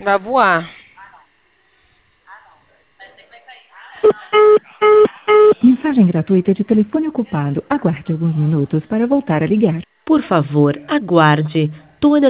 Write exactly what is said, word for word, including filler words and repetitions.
Vai voar. Mensagem gratuita de telefone ocupado. Aguarde alguns minutos para voltar a ligar. Por favor, aguarde. Toda